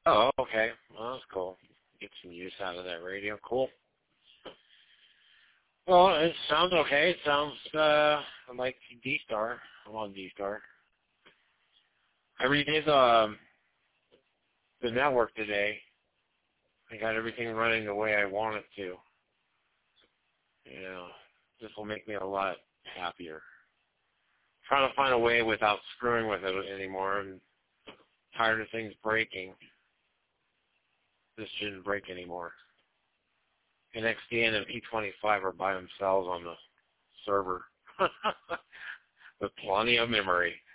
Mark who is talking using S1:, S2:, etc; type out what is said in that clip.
S1: Oh, okay. Well, that's cool. Get some use out of that radio. Cool. Well, it sounds okay. It sounds like D-Star. I'm on D-Star. I redid the network today. I got everything running the way I want it to. You know, this will make me a lot happier. Trying to find a way without screwing with it anymore. I'm tired of things breaking. This shouldn't break anymore. NXDN and P25 are by themselves on the server with plenty of memory.